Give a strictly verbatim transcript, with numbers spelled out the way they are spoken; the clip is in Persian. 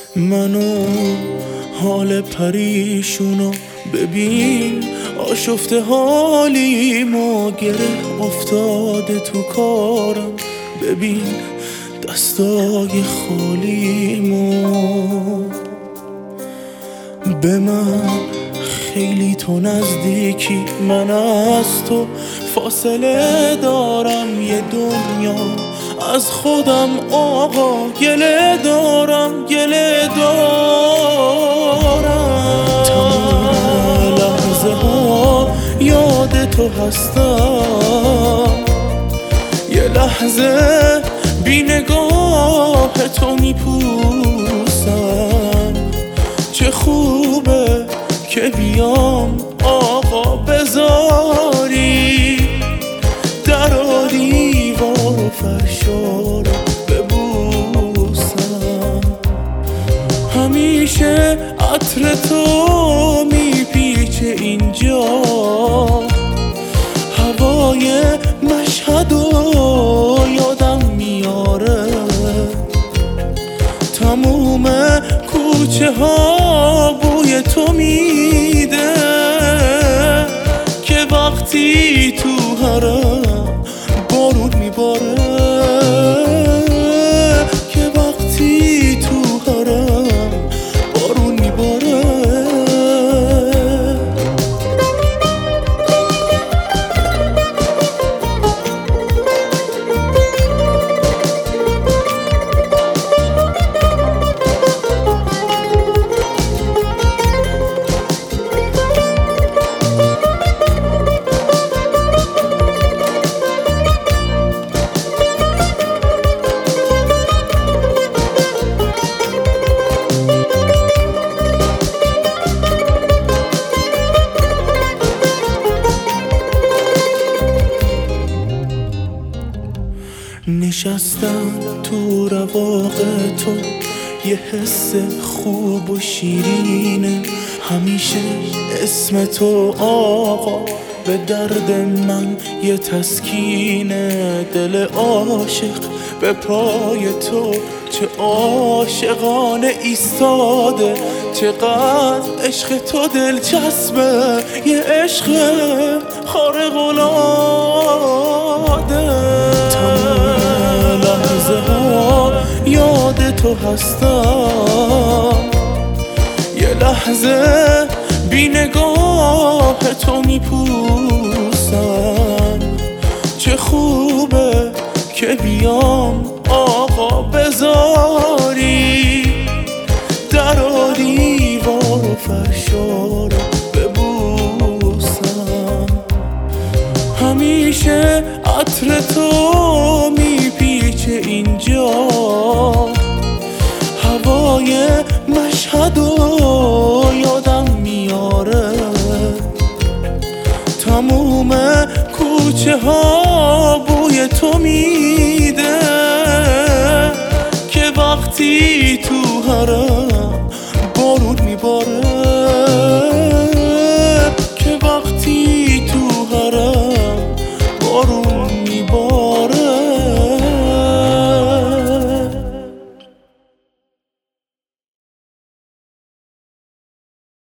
منو حال پریشونو ببین، آشفته حالیمو، گره افتاده تو کارم، ببین دستای خالیمو. به من خیلی تو نزدیکی، من از تو فاصله دارم، یه دنیا از خودم آقا گله دارم، گله دارم. تمام لحظه ها یاد تو هستم، یه لحظه بی نگاه تو میپوسم. چه خوبه که بیام آقا بذاری در و دیوار و فرشا رو ببوسم. همیشه عطر تو میپیچه اینجا، هوای مشهد و یادم میاره، تموم کوچه ها بوی تو میده، که وقتی تو حرم بارون میباره، که وقتی تو حرم بارون میباره. نشستم تو رواق تو، یه حس خوب و شیرینه، همیشه اسم تو آقا به درد من یه تسکینه. دل عاشق به پای تو چه عاشقانه ایستاده، چقدر عشق تو دلچسبه، یه عشق خارق العاده. یاد تو هستم، یه لحظه بی نگاه تو میپوسم. چه خوبه که بیام آقا بذاری در و دیوار و فرشا رو ببوسم. همیشه عطر تو میپیچه اینجا، هوای مشهد و یادم میاره، تموم کوچه ها بوی تو میده، که وقتی تو حرم